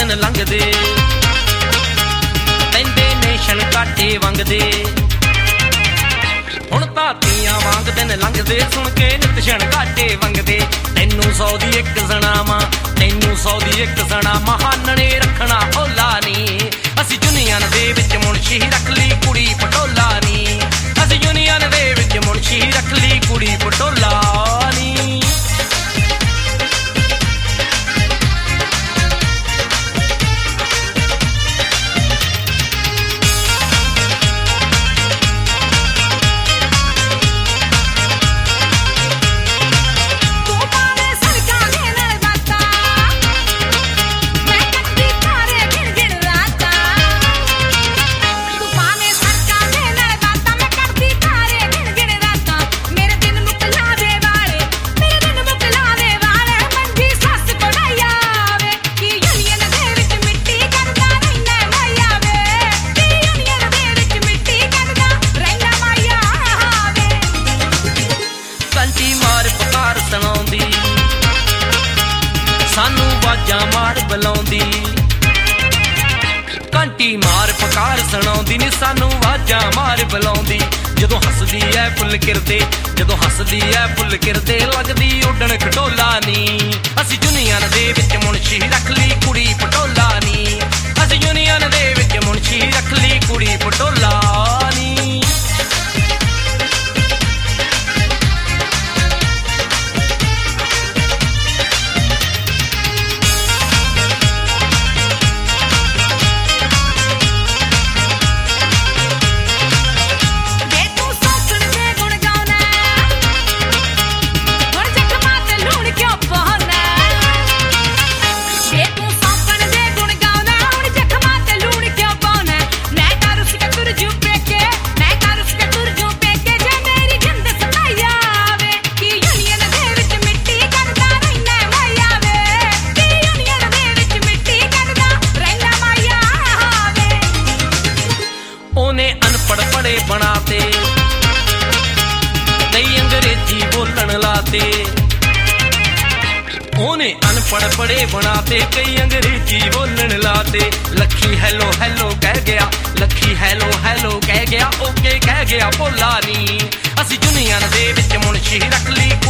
दिन लंघदे लैंदे ने छणकाटे वंगदे हुण तां धीआं वांग दिन लंघदे सुण के नित छणकाटे वंगदे तैनूं 100 दी इक सुणावां तैनूं 100 दी इक सुणावां हानणे रखना होला नी असीं यूनियन दे विच मुनशी रख ली कुड़ी पटोला नी असीं यूनियन दे विच मुनशी रख ली कुड़ी पटोला नी सानू वाजा मार बुलाउंदी घंटी मार पकार सुणाउंदी नी सानू वाजा मार बुलाउंदी जदों हसदी ऐ फुल किरदे जदों हसदी ऐ फुल किरदे लगदी उडण खटोला नी असीं यूनियन दे विच मुनशी रख ली कुड़ी पटोला नी असीं यूनियन दे विच मुनशी रख ली कुड़ी पटोला नी अनपढ़ पढ़े बनाते कई अंग्रेजी बोलन लाते ओने अनपढ़ पढ़े बनाते कई अंग्रेजी बोलन लाते लखी हेलो हेलो कह गया लखी हेलो हेलो कह गया ओके कह गया भोला नी असीं यूनियन दे विच मुनशी रख ली